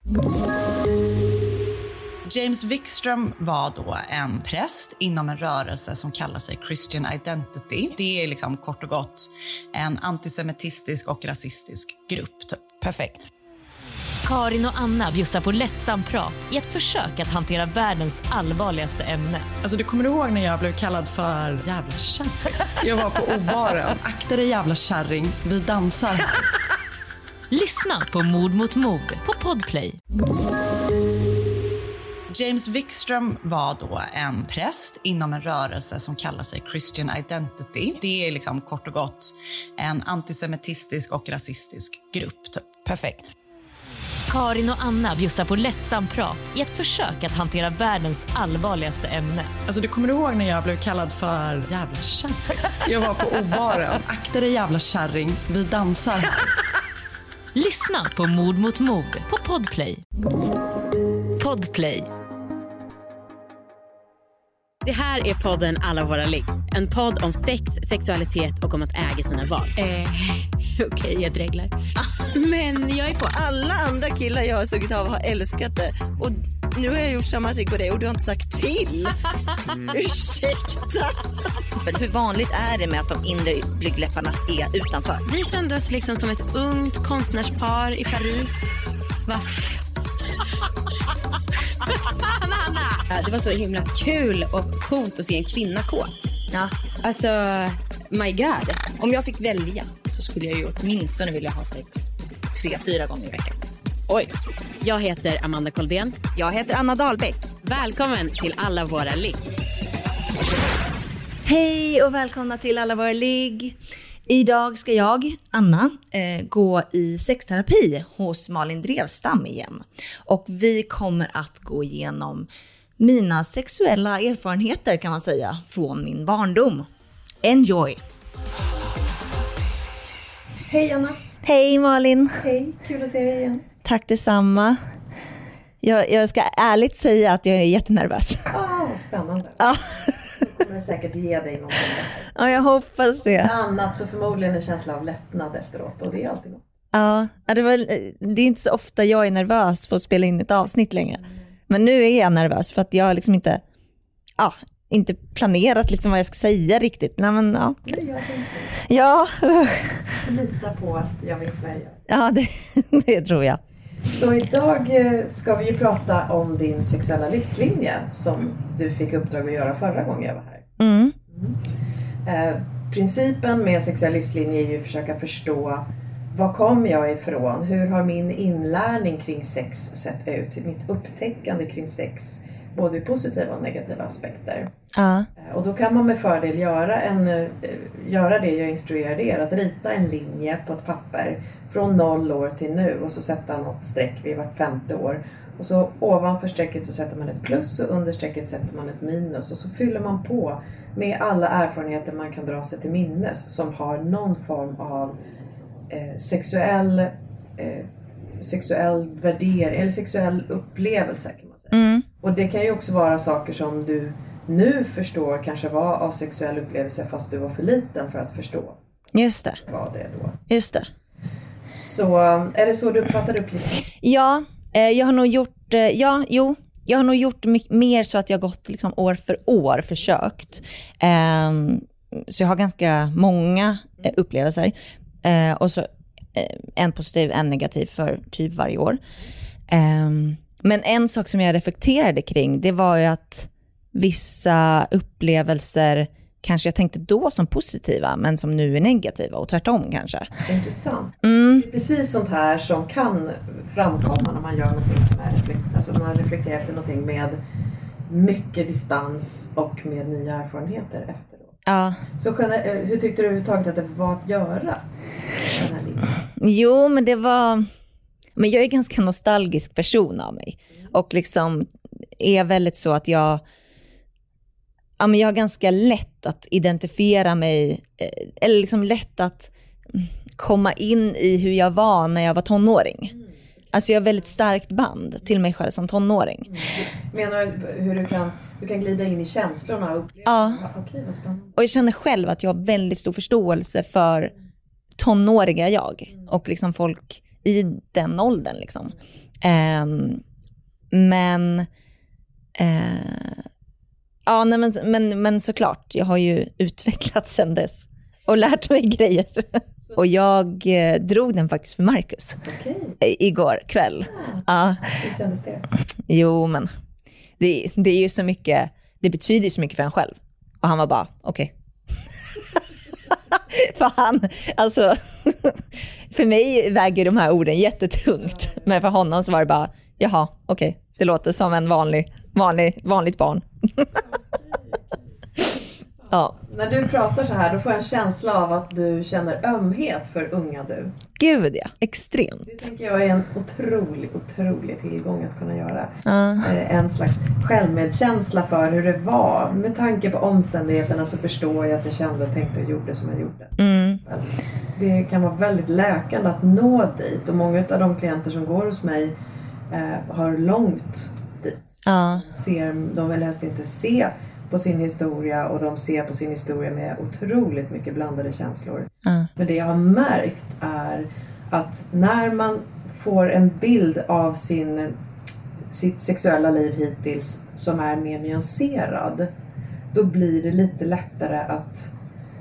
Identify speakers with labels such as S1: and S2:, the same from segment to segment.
S1: James Wikström var då en präst inom en rörelse som kallar sig Christian Identity. Det är liksom kort och gott en antisemitistisk och rasistisk grupp. Typ. Perfekt.
S2: Karin och Anna bjussar på lättsam prat i ett försök att hantera världens allvarligaste ämne.
S1: Alltså du kommer ihåg när jag blev kallad för jävla kärring? Jag var på obaren. Akta dig jävla kärring, vi dansar här.
S2: Lyssna på Mord mot mord på Podplay.
S1: James Wikström var då en präst inom en rörelse som kallar sig Christian Identity. Det är liksom kort och gott en antisemitistisk och rasistisk grupp. Typ. Perfekt.
S2: Karin och Anna bjussar på lättsam prat i ett försök att hantera världens allvarligaste ämne.
S1: Alltså du kommer ihåg när jag blev kallad för jävla kärring? Jag var på obaren. Akta dig jävla kärring, vi dansar här.
S2: Lyssna på Mord mot mord på Podplay. Podplay.
S3: Det här är podden Alla våra ligg. En podd om sex, sexualitet och om att äga sina val. Okej, jag dreglar. Men jag är på.
S4: Alla andra killar jag har sugit av har älskat det. Och nu har jag gjort samma trick på dig och du har inte sagt till. Ursäkta. Hur vanligt är det med att de inre blygdläpparna är utanför?
S3: Vi kände oss liksom som ett ungt konstnärspar i Paris. Va? Det var så himla kul och coolt att se en kvinna kåt. Ja. Alltså, my god.
S4: Om jag fick välja så skulle jag ju åtminstone vilja ha sex 3-4 gånger i veckan.
S3: Oj. Jag heter Amanda Koldén.
S4: Jag heter Anna Dahlbäck.
S3: Välkommen till Alla våra ligg.
S4: Hej och välkomna till Alla våra ligg. Idag ska jag, Anna, gå i sexterapi hos Malin Drevstam igen. Och vi kommer att gå igenom mina sexuella erfarenheter kan man säga från min barndom. Enjoy!
S5: Hej Anna.
S4: Hej Malin.
S5: Hej, kul att se dig igen.
S4: Tack detsamma. Jag ska ärligt säga att jag är jättenervös.
S5: Spännande.
S4: Ja.
S5: Jag kommer säkert ge dig någonting.
S4: Ja, jag hoppas det.
S5: Annat så förmodligen en känsla av lättnad efteråt och det är alltid något.
S4: Ja, det är inte så ofta jag är nervös för att spela in ett avsnitt längre. Men nu är jag nervös för att jag liksom inte planerat liksom vad jag ska säga riktigt. Nej, men, ja.
S5: Det är jag som säger.
S4: Ja.
S5: Lita på att jag vet vad jag gör.
S4: Ja, det tror jag.
S5: Så idag ska vi ju prata om din sexuella livslinje som du fick uppdrag att göra förra gången jag var här. Principen med sexuell livslinje är ju att försöka förstå var kom jag ifrån? Hur har min inlärning kring sex sett ut? Mitt upptäckande kring sex, både positiva och negativa aspekter. Och då kan man med fördel göra det jag instruerade er, att rita en linje på ett papper från 0 år till nu och så sätta något streck vid vart 5:e år. Och så ovanför strecket så sätter man ett plus och under strecket sätter man ett minus. Och så fyller man på med alla erfarenheter man kan dra sig till minnes som har någon form av sexuell värdering eller sexuell upplevelse kan man säga. Och det kan ju också vara saker som du nu förstår kanske var av sexuell upplevelse fast du var för liten för att förstå.
S4: Just det.
S5: Vad det då.
S4: Just det.
S5: Så är det så du uppfattar uppgiften?
S4: Ja, jag har nog gjort jag har nog gjort mer så att jag gått liksom år för år försökt. Så jag har ganska många upplevelser. Och så en positiv, en negativ för typ varje år. Men en sak som jag reflekterade kring, det var ju att vissa upplevelser kanske jag tänkte då som positiva men som nu är negativa och tvärtom kanske.
S5: Intressant. Det är precis sånt här som kan framkomma när man gör någonting som är alltså när man reflekterar efter någonting med mycket distans och med nya erfarenheter efteråt.
S4: Ja.
S5: Så hur tyckte du överhuvudtaget att det var att göra den här linjen?
S4: Jo, men men jag är en ganska nostalgisk person av mig. Och liksom är väldigt så att jag har ganska lätt att identifiera mig, eller liksom lätt att komma in i hur jag var när jag var tonåring. Alltså jag har väldigt starkt band till mig själv som tonåring.
S5: Menar du hur du kan glida in i känslorna och uppleva?
S4: Ja.
S5: Okej, vad spännande.
S4: Och jag känner själv att jag har väldigt stor förståelse för tonåriga jag och liksom folk i den åldern liksom. Men ja, nej, men såklart, jag har ju utvecklats sedan dess och lärt mig grejer. Och jag drog den faktiskt för Marcus igår kväll. Ja.
S5: Hur kändes det?
S4: Jo, men det är ju så mycket, det betyder ju så mycket för en själv. Och han var bara, okej. För han, alltså, för mig väger de här orden jättetungt. Men för honom så var det bara, jaha, okej. Det låter som en vanligt barn. Ja.
S5: När du pratar så här, då får jag en känsla av att du känner ömhet för unga du.
S4: Gud, ja. Extremt.
S5: Det tänker jag är en otrolig tillgång att kunna göra. En slags självmedkänsla för hur det var. Med tanke på omständigheterna så förstår jag att jag kände och tänkte och gjorde som jag gjorde. Det kan vara väldigt läkande att nå dit. Och många av de klienter som går hos mig har långt dit. De vill helst inte se på sin historia, och de ser på sin historia med otroligt mycket blandade känslor. Men det jag har märkt är att när man får en bild av sitt sexuella liv hittills som är mer nyanserad, då blir det lite lättare att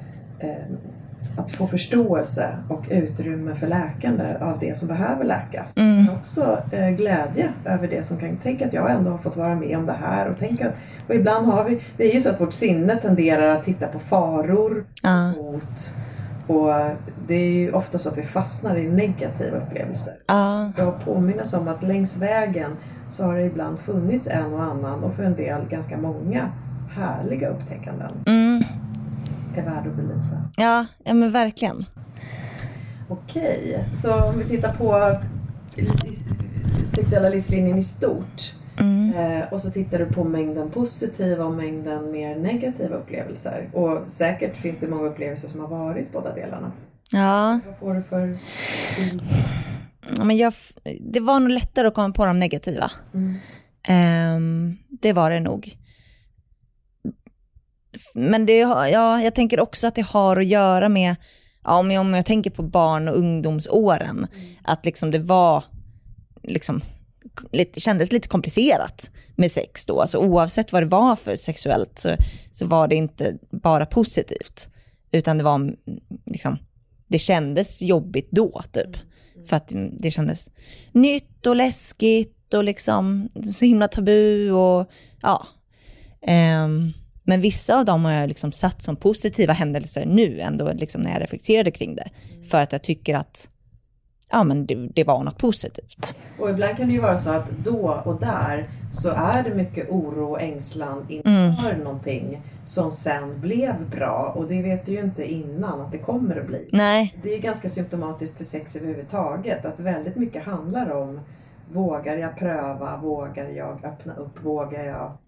S5: få förståelse och utrymme för läkande av det som behöver läkas. Men också glädje över det som kan tänka att jag ändå har fått vara med om det här. Och ibland har det är ju så att vårt sinne tenderar att titta på faror, hot. Och det är ju ofta så att vi fastnar i negativa upplevelser. Jag påminner om att längs vägen så har det ibland funnits en och annan, och för en del ganska många härliga upptäckanden. Är värd att belysa.
S4: Ja, men verkligen.
S5: Okej, så om vi tittar på sexuella livslinjen i stort. Och så tittar du på mängden positiva och mängden mer negativa upplevelser. Och säkert finns det många upplevelser som har varit båda delarna.
S4: Ja.
S5: Vad får du för...
S4: Ja, men det var nog lättare att komma på de negativa. Det var det nog. Men jag tänker också att det har att göra med, om jag tänker på barn- och ungdomsåren, att liksom det var liksom kändes lite komplicerat med sex då. Alltså oavsett vad det var för sexuellt så var det inte bara positivt, utan det var liksom, det kändes jobbigt då typ. För att det kändes nytt och läskigt och liksom så himla tabu och ja. Men vissa av dem har jag liksom satt som positiva händelser nu ändå, liksom när jag reflekterade kring det. För att jag tycker att men det var något positivt. Och
S5: ibland kan det ju vara så att då och där så är det mycket oro och ängslan inför någonting som sen blev bra. Och det vet du ju inte innan att det kommer att bli.
S4: Nej.
S5: Det är ganska symptomatiskt för sex överhuvudtaget. Att väldigt mycket handlar om, vågar jag pröva, vågar jag öppna upp, vågar jag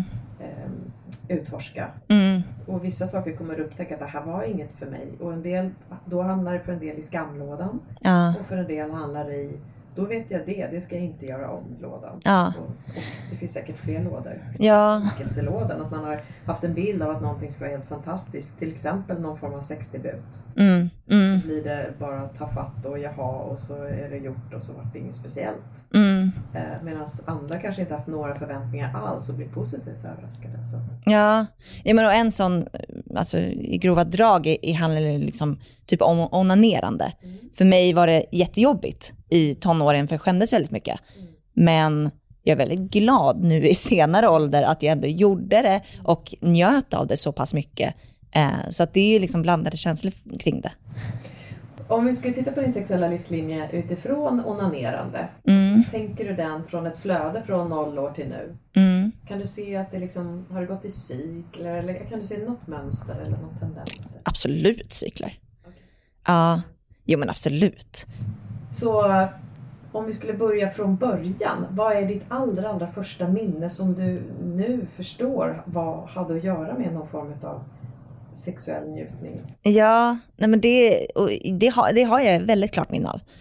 S5: utforska. Och vissa saker kommer att upptäcka att det här var inget för mig. Och en del, då hamnar det för en del i skamlådan. Och för en del handlar det i, då vet jag det ska jag inte göra om lådan. Och det finns säkert fler lådor. Stickelselådan, att man har haft en bild av att någonting ska vara helt fantastiskt. Till exempel någon form av sexdebut. Så blir det bara tafatt och jaha, och så är det gjort och så var det inget speciellt. Medan andra kanske inte haft några förväntningar alls och blir positivt överraskade. Så.
S4: Ja, men och en sån, alltså i grova drag handlar det liksom typ om onanerande. För mig var det jättejobbigt i tonåren, för jag skämdes väldigt mycket. Men jag är väldigt glad nu i senare ålder att jag ändå gjorde det och njöt av det så pass mycket. Så att det är ju liksom blandade känslor kring det.
S5: Om vi ska titta på din sexuella livslinje utifrån onanerande, så tänker du den från ett flöde från 0 år till nu. Kan du se att det liksom, har det gått i cykler, eller kan du se något mönster eller någon tendens?
S4: Absolut cykler. Ja, jo men absolut.
S5: Så om vi skulle börja från början, vad är ditt allra första minne som du nu förstår vad hade att göra med någon form av sexuell njutning? Ja, nej men
S4: det har jag väldigt klart minne av.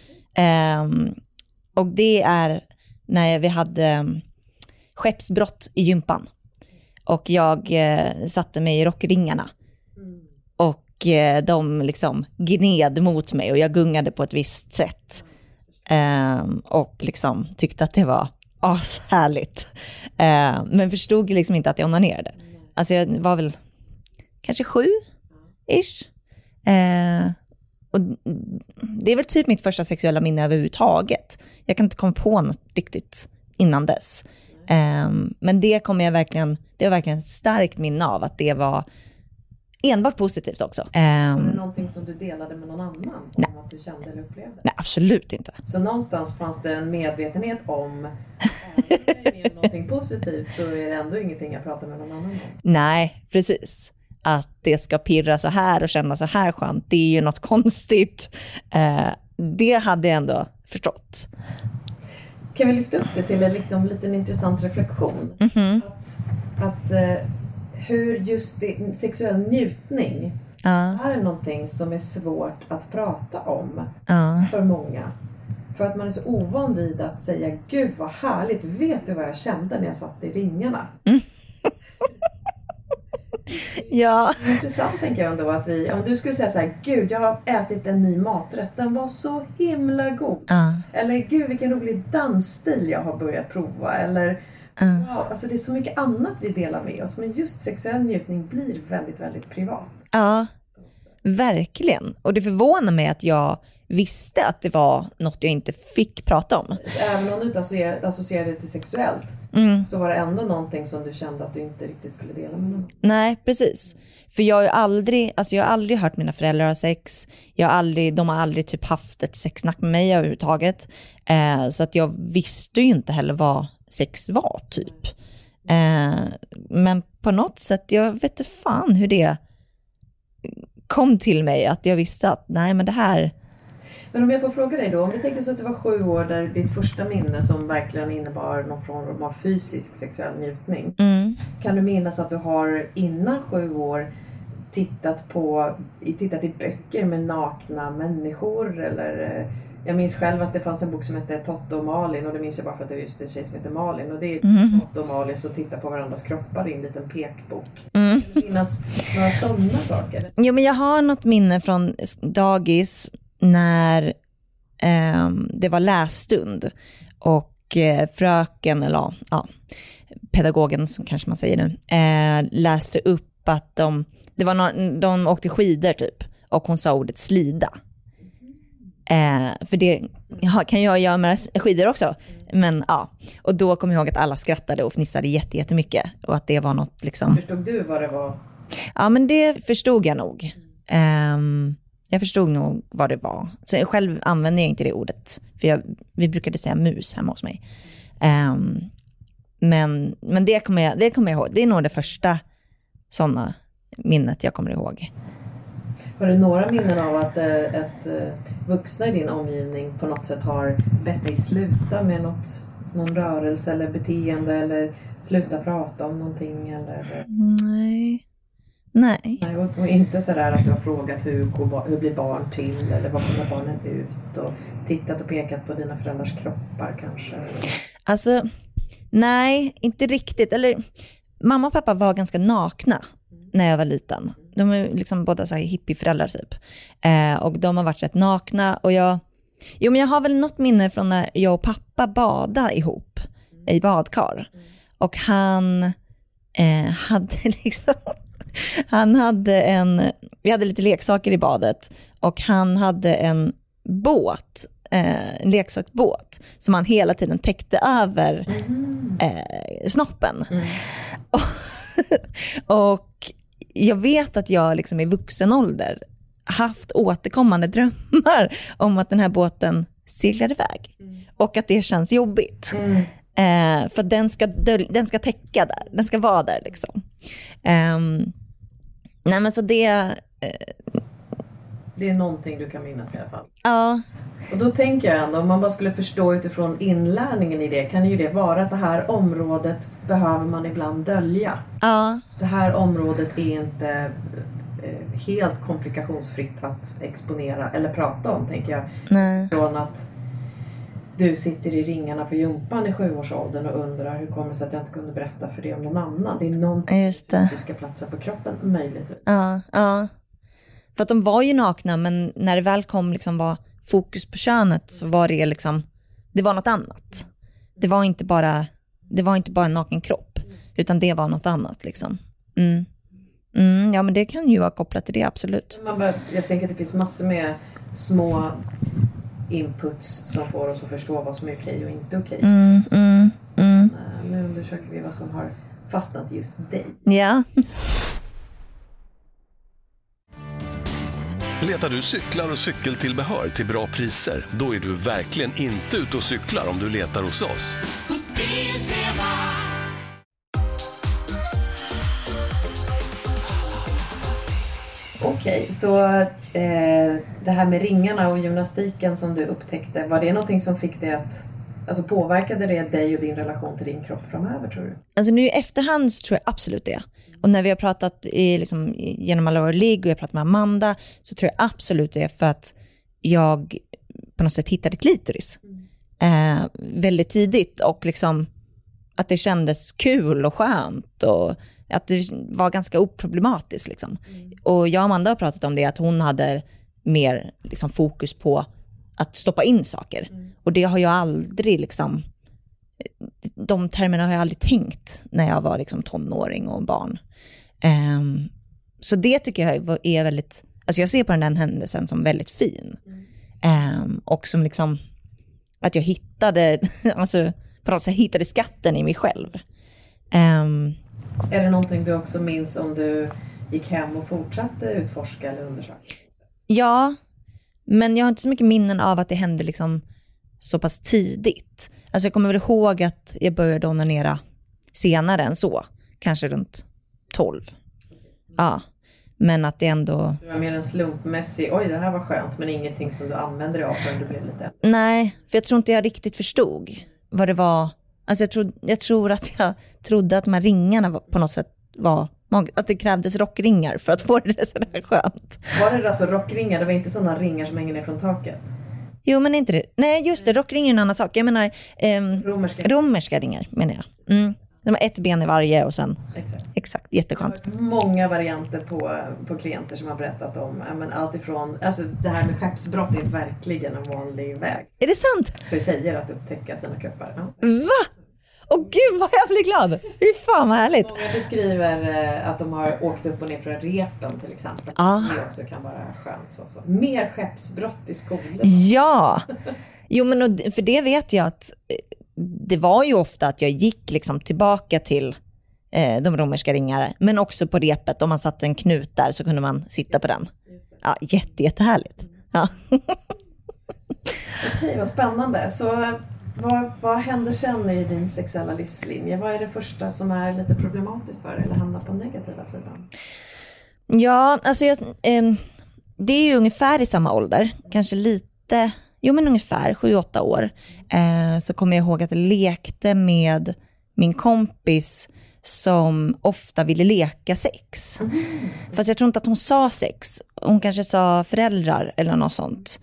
S4: Och det är när vi hade skeppsbrott i gympan. Och jag satte mig i rockringarna. Och de liksom gned mot mig och jag gungade på ett visst sätt. och liksom tyckte att det var ashärligt. Men förstod liksom inte att jag onanerade. Alltså jag var väl kanske 7-ish. Och det är väl typ mitt första sexuella minne överhuvudtaget. Jag kan inte komma på något riktigt innan dess. Men det var verkligen ett starkt minne av att det var enbart positivt också.
S5: Var det någonting som du delade med någon annan? Om att du kände eller upplevde?
S4: Nej, absolut inte.
S5: Så någonstans fanns det en medvetenhet om att det är någonting positivt, så är det ändå ingenting jag pratar med någon annan om.
S4: Nej, precis. Att det ska pirra så här och känna så här skönt, det är ju något konstigt. Det hade jag ändå förstått.
S5: Kan vi lyfta upp det till en liten intressant reflektion? Att hur just sexuell njutning är någonting som är svårt att prata om för många. För att man är så ovan vid att säga, gud vad härligt, vet du vad jag kände när jag satt i ringarna?
S4: Ja.
S5: Det är intressant, tänker jag ändå, att om du skulle säga så här, gud jag har ätit en ny maträtt, den var så himla god. Eller gud vilken rolig dansstil jag har börjat prova. Eller wow, alltså det är så mycket annat vi delar med oss, men just sexuell njutning blir väldigt, väldigt privat.
S4: Ja, verkligen. Och det förvånar mig att jag visste att det var något jag inte fick prata om.
S5: Även om du inte associerade det till sexuellt, så var det ändå någonting som du kände att du inte riktigt skulle dela med någon.
S4: Nej, precis. För jag har aldrig hört mina föräldrar ha sex. De har aldrig typ haft ett sexsnack med mig överhuvudtaget. Så att jag visste ju inte heller vad sex var typ. Men på något sätt, jag vet inte fan hur det kom till mig att jag visste att nej, men det här.
S5: Men om jag får fråga dig då, om vi tänker så att det var 7 år där ditt första minne som verkligen innebar någon form av fysisk sexuell njutning. Kan du minnas att du har innan 7 år tittat i böcker med nakna människor? Eller, jag minns själv att det fanns en bok som hette Totte och Malin, och det minns jag bara för att det är just en tjej som heter Malin. Och det är Totte och Malin som tittar på varandras kroppar i en liten pekbok. Kan du minnas några sådana saker?
S4: Jo, men jag har något minne från dagis när det var lässtund och fröken, eller pedagogen som kanske man säger nu, läste upp att de åkte skidor typ, och hon sa ordet slida. För det kan jag göra med skidor också. Men och då kom jag ihåg att alla skrattade och fnissade jättemycket, och att det var något liksom.
S5: Förstod du vad det var?
S4: Ja, men det förstod jag nog. Jag förstod nog vad det var. Så själv använde jag inte det ordet. För vi brukade säga mus hemma hos mig. Men det kommer jag ihåg. Det är nog det första sådana minnet jag kommer ihåg.
S5: Har du några minnen av att vuxna i din omgivning på något sätt har bett dig sluta med någon rörelse eller beteende, eller sluta prata om någonting? Eller? Nej, och inte sådär att du har frågat hur blir barn till, eller vad kommer barnen ut, och tittat och pekat på dina föräldrars kroppar kanske? Alltså,
S4: nej, inte riktigt. Eller, mamma och pappa var ganska nakna när jag var liten. De är liksom båda så här hippieföräldrar typ. Och de har varit rätt nakna. Och men jag har väl något minne från när jag och pappa badade ihop i badkar. Och han hade liksom... vi hade lite leksaker i badet, och han hade en båt, en leksaksbåt som han hela tiden täckte över snoppen. Och jag vet att jag liksom i vuxen ålder haft återkommande drömmar om att den här båten seglar iväg, och att det känns jobbigt. För den ska täcka där, den ska vara där liksom. Nej, men så det
S5: är någonting du kan minnas i alla fall.
S4: Ja.
S5: Och då tänker jag ändå, om man bara skulle förstå utifrån inlärningen i det, kan ju det vara att det här området behöver man ibland dölja.
S4: Ja.
S5: Det här området är inte helt komplikationsfritt att exponera eller prata om, tänker jag.
S4: Nej.
S5: Från att du sitter i ringarna på jumpan i 7-årsåldern och undrar hur kommer det sig att jag inte kunde berätta för det om någon annan. Det är någon fysiska platser på kroppen möjligtvis.
S4: Ja. För att de var ju nakna, men när det väl kom liksom var fokus på könet så var det liksom, det var något annat. Det var inte bara en naken kropp, utan det var något annat liksom. Ja, men det kan ju vara kopplat till det, absolut.
S5: Jag tänker att det finns massor med små inputs som får oss att förstå vad som är okej och inte okej. Nu undersöker vi vad som har fastnat just dig.
S4: Ja.
S6: Letar du cyklar och cykeltillbehör till bra priser? Då är du verkligen inte ute och cyklar om du letar hos oss.
S5: Okej, så det här med ringarna och gymnastiken som du upptäckte, var det någonting som fick dig att, alltså påverkade det dig och din relation till din kropp framöver, tror du?
S4: Alltså nu i efterhand så tror jag absolut det. Och när vi har pratat genom alla våra ligg och jag har pratat med Amanda, så tror jag absolut det, för att jag på något sätt hittade klitoris väldigt tidigt, och liksom att det kändes kul och skönt och att det var ganska oproblematiskt liksom. Och jag och Amanda har pratat om det, att hon hade mer liksom fokus på att stoppa in saker. Och det har jag aldrig liksom, de termerna har jag aldrig tänkt när jag var liksom tonåring och barn. Så det tycker jag är väldigt, alltså jag ser på den händelsen som väldigt fin. Och som liksom att jag hittade, alltså på något sätt hittade skatten i mig själv.
S5: Är det någonting du också minns om du gick hem och fortsatte utforska eller undersöka?
S4: Ja, men jag har inte så mycket minnen av att det hände liksom så pass tidigt. Alltså jag kommer väl ihåg att jag började onanera senare än så. Kanske runt 12. Ja, men att det ändå...
S5: Det var mer en slumpmässig, oj det här var skönt, men ingenting som du använde dig av förrän du blev lite...
S4: Nej, för jag tror inte jag riktigt förstod vad det var. Alltså jag tror att jag trodde att de här ringarna på något sätt var... Att det krävdes rockringar för att få det så där skönt.
S5: Var det alltså rockringar? Det var inte sådana ringar som hänger ner från taket?
S4: Jo, men inte det. Nej, just det. Rockringar är en annan sak. Jag menar romerska ringar, menar jag. De har ett ben i varje och sen... Exakt, jätteskönt.
S5: Många varianter på klienter som har berättat om men allt ifrån... Alltså det här med skeppsbrott är verkligen en vanlig väg.
S4: Är det sant?
S5: För tjejer att upptäcka sina kroppar. Ja.
S4: Va? Åh gud, vad jag blir glad. Fy fan vad härligt.
S5: Många beskriver att de har åkt upp och ner från repen till exempel. Det också kan vara skönt. Så. Mer skeppsbrott i skolan.
S4: Ja. Jo, men för det vet jag att det var ju ofta att jag gick liksom tillbaka till de romerska ringarna. Men också på repet, om man satte en knut där så kunde man sitta på den. Ja, jättehärligt. Ja.
S5: Okej, vad spännande. Så... Vad händer sen i din sexuella livslinje? Vad är det första som är lite problematiskt för dig eller hamnar på negativa sidan?
S4: Ja, alltså det är ju ungefär i samma ålder. Kanske lite, men ungefär 7-8 år. Så kommer jag ihåg att jag lekte med min kompis som ofta ville leka sex. Fast jag tror inte att hon sa sex. Hon kanske sa föräldrar eller något sånt.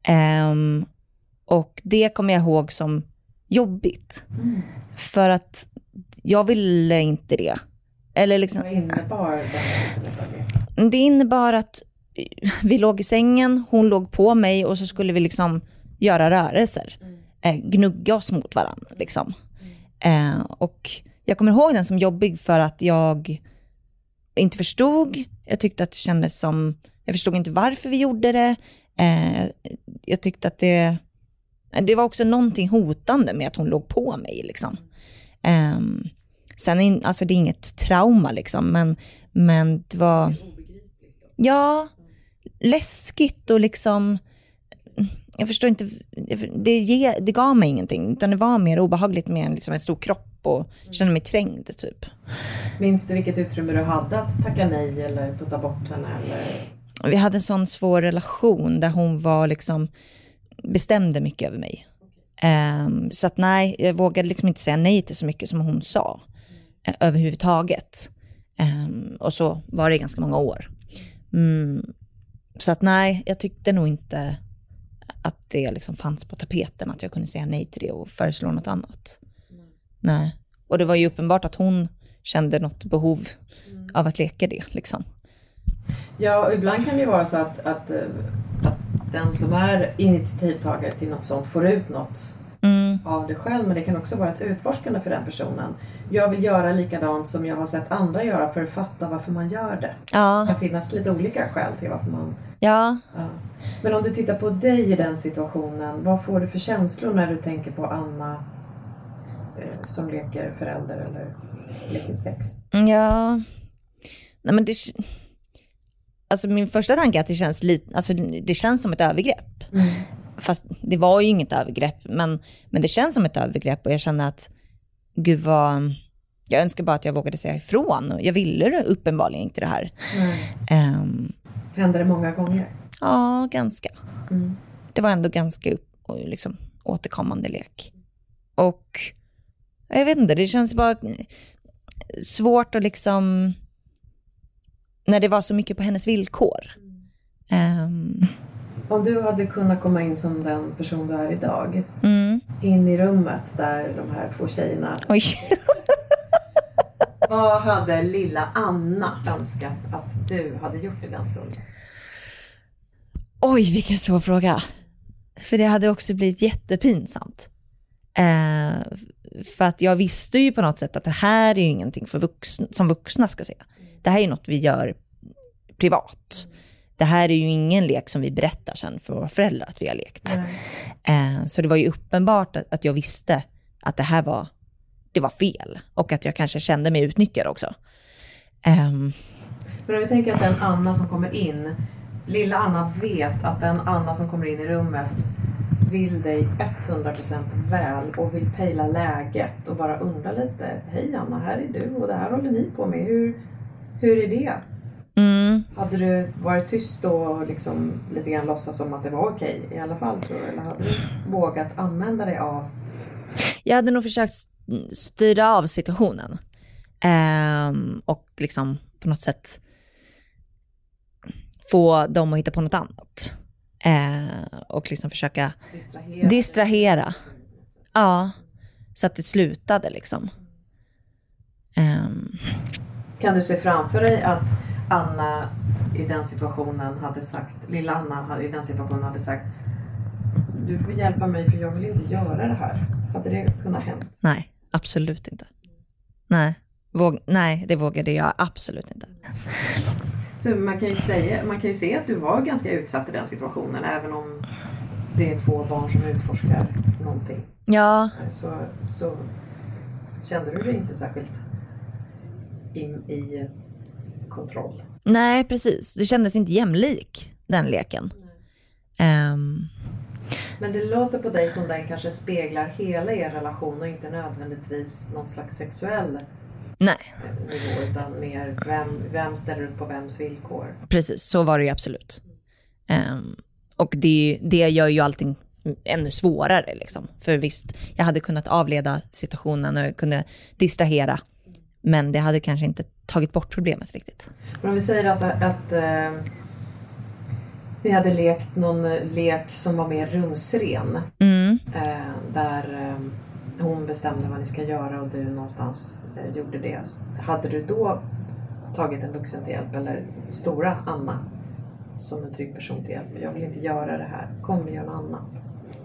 S4: Och det kommer jag ihåg som jobbigt. För att jag ville inte det. Eller liksom,
S5: vad innebar det?
S4: Det innebar att vi låg i sängen, hon låg på mig och så skulle vi liksom göra rörelser. Gnugga oss mot varandra liksom. Och jag kommer ihåg den som jobbig för att jag inte förstod. Jag tyckte att det kändes som, jag förstod inte varför vi gjorde det. Jag tyckte att det var också någonting hotande med att hon låg på mig liksom. Sen alltså det är inget trauma liksom, men det var läskigt och liksom jag förstår inte, det gav mig ingenting, utan det var mer obehagligt med liksom en stor kropp och kände mig trängd typ.
S5: Minns du vilket utrymme du hade att tacka nej eller putta bort henne eller?
S4: Vi hade en sån svår relation där hon var liksom bestämde mycket över mig. Så att nej, jag vågade liksom inte säga nej till så mycket som hon sa överhuvudtaget. Och så var det ganska många år. Så att nej, jag tyckte nog inte att det liksom fanns på tapeten att jag kunde säga nej till det och föreslå något annat. Nej. Och det var ju uppenbart att hon kände något behov av att leka det liksom.
S5: Ja, och ibland kan det ju vara så att den som är initiativtagare till något sånt får ut något av det själv. Men det kan också vara ett utforskande för den personen. Jag vill göra likadant som jag har sett andra göra för att fatta varför man gör det.
S4: Ja.
S5: Det kan finnas lite olika skäl till varför man...
S4: Ja.
S5: Men om du tittar på dig i den situationen, vad får du för känslor när du tänker på Anna som leker förälder eller leker sex?
S4: Ja. Nej, men alltså min första tanke är att det känns det känns som ett övergrepp. Fast det var ju inget övergrepp, men det känns som ett övergrepp och jag känner att gud vad jag önskar bara att jag vågade säga ifrån och jag ville uppenbarligen inte det här.
S5: Hände det många gånger?
S4: Ja, ganska. Det var ändå ganska liksom, återkommande lek. Och jag vet inte, det känns bara svårt att liksom när det var så mycket på hennes villkor.
S5: Om du hade kunnat komma in som den person du är idag, in i rummet där de här två tjejerna...
S4: Oj.
S5: Vad hade lilla Anna önskat att du hade gjort i den stunden?
S4: Oj, vilken svår fråga. För det hade också blivit jättepinsamt. För att jag visste ju på något sätt att det här är ju ingenting för som vuxna ska se. Det här är något vi gör privat. Det här är ju ingen lek som vi berättar sen för våra föräldrar att vi har lekt. Så det var ju uppenbart att jag visste att det var fel. Och att jag kanske kände mig utnyttjad också.
S5: Men om vi tänker att den Anna som kommer in, lilla Anna vet att den Anna som kommer in i rummet vill dig 100% väl och vill pejla läget och bara undra lite. Hej Anna, här är du och det här håller ni på med. Hur är det? Hade du varit tyst då och liksom lite grann låtsas som att det var okej i alla fall, tror du? Eller hade du vågat använda dig av?
S4: Jag hade nog försökt styra av situationen. Och liksom på något sätt få dem att hitta på något annat. Och liksom försöka distrahera. Ja, så att det slutade liksom.
S5: Kan du se framför dig att Anna i den situationen hade sagt, lilla Anna i den situationen hade sagt, du får hjälpa mig för jag vill inte göra det här. Hade det kunnat hänt?
S4: Nej, absolut inte. Nej, det vågade jag absolut inte.
S5: Så man kan ju se att du var ganska utsatt i den situationen, även om det är två barn som utforskar någonting.
S4: Ja.
S5: Så kände du dig inte särskilt i kontroll?
S4: Nej, precis. Det kändes inte jämlik, den leken.
S5: Men det låter på dig som den kanske speglar hela er relation och inte nödvändigtvis någon slags sexuell nivå, utan mer vem ställer upp på vems villkor.
S4: Precis, så var det ju absolut. Och det gör ju allting ännu svårare liksom. För visst, jag hade kunnat avleda situationen och jag kunde distrahera, men det hade kanske inte tagit bort problemet riktigt.
S5: Men om vi säger att vi hade lekt någon lek som var mer rumsren. Där hon bestämde vad ni ska göra och du någonstans gjorde det. Hade du då tagit en vuxen till hjälp eller stora Anna som en trygg person till hjälp? Jag vill inte göra det här. Kom vi göra något annat?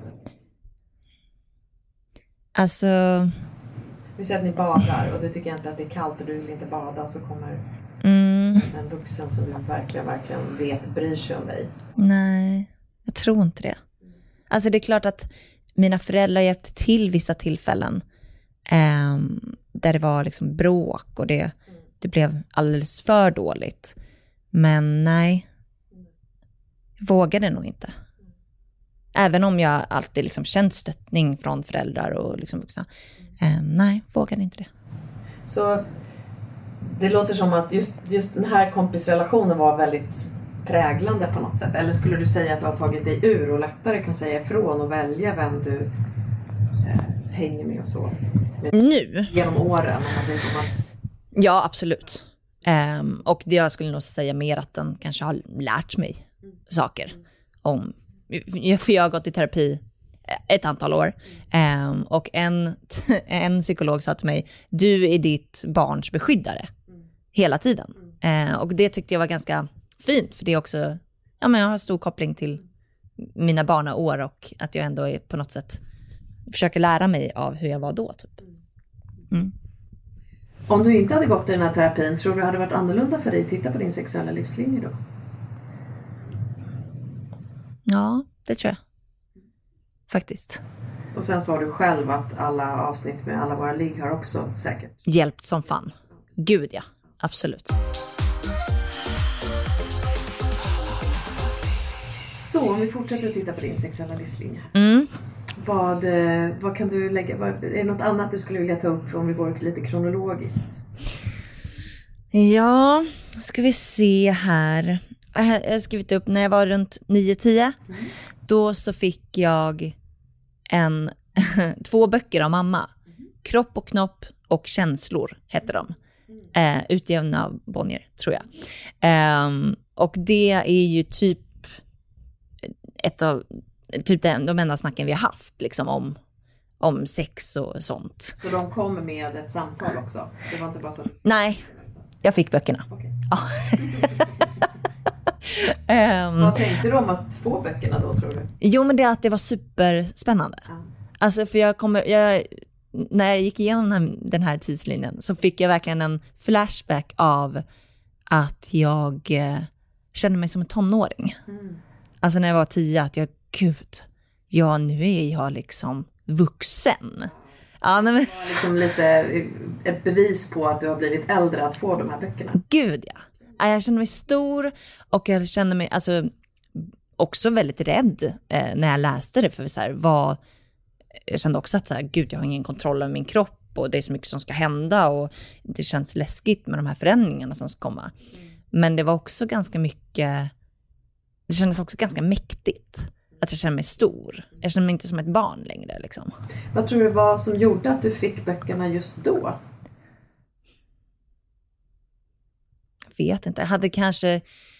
S4: Alltså...
S5: Vi säger att ni badar och du tycker inte att det är kallt och du vill inte bada och så kommer en vuxen som du verkligen vet bryr sig om dig.
S4: Nej, jag tror inte det. Alltså det är klart att mina föräldrar hjälpte till vissa tillfällen där det var liksom bråk och det blev alldeles för dåligt. Men nej, jag vågade nog inte. Även om jag alltid liksom känt stöttning från föräldrar och liksom vuxna. Nej, vågade inte det.
S5: Så det låter som att just den här kompisrelationen var väldigt präglande på något sätt. Eller skulle du säga att du har tagit dig ur och lättare kan säga ifrån och välja vem du hänger med och så?
S4: Nu?
S5: Genom åren, om man säger så.
S4: Ja, absolut. Och det jag skulle nog säga mer att den kanske har lärt mig saker om... För jag har gått i terapi ett antal år. Och en psykolog sa till mig, du är ditt barns beskyddare hela tiden. Och det tyckte jag var ganska fint. För det är också, jag har stor koppling till mina barnaår och att jag ändå är på något sätt försöker lära mig av hur jag var då typ.
S5: Om du inte hade gått i den här terapin, tror du det hade varit annorlunda för dig att titta på din sexuella livslinje då?
S4: Ja, det tror jag. Faktiskt.
S5: Och sen sa du själv att alla avsnitt med Alla våra ligg har också säkert
S4: Hjälpt som fan. Gud ja, absolut.
S5: Så om vi fortsätter att titta på din sexuella livslinje. Vad kan du lägga, är det något annat du skulle vilja ta upp om vi går lite kronologiskt?
S4: Ja, ska vi se här. Jag har skrivit upp när jag var runt 9-10. Då så fick jag 2 böcker av mamma. Kropp och knopp och känslor heter de. Utgivna av Bonnier, tror jag. Och det är ju typ de enda snacken vi har haft liksom om sex och sånt.
S5: Så de kommer med ett samtal också? Det var inte bara så?
S4: Nej, jag fick böckerna.
S5: Okay.
S4: Ja.
S5: Vad tänkte du om att få böckerna då, tror du?
S4: Jo, men det var superspännande. Alltså för när jag gick igenom den här tidslinjen så fick jag verkligen en flashback av att jag kände mig som en tonåring. Alltså när jag var 10, att nu är jag liksom vuxen. Ja, men
S5: det var liksom lite ett bevis på att du har blivit äldre att få de här böckerna.
S4: Gud ja. Jag kände mig stor och jag kände mig också väldigt rädd när jag läste det. För jag kände också att gud, jag har ingen kontroll över min kropp och det är så mycket som ska hända och det känns läskigt med de här förändringarna som ska komma. Men det var också ganska mycket, det kändes också ganska mäktigt att jag kände mig stor. Jag kände mig inte som ett barn längre liksom.
S5: Vad tror du var som gjorde att du fick böckerna just då?
S4: Jag vet inte. Jag hade kanske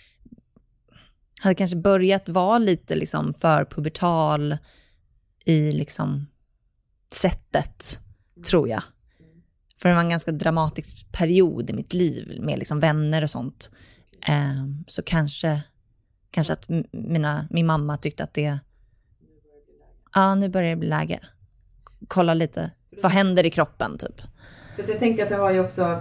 S4: börjat vara lite liksom för pubertal i liksom sättet, tror jag. För det var en ganska dramatisk period i mitt liv med liksom vänner och sånt. Så kanske att min mamma tyckte att nu börjar det bli läge. Kolla lite, vad händer i kroppen typ.
S5: För jag tänker att det har ju också,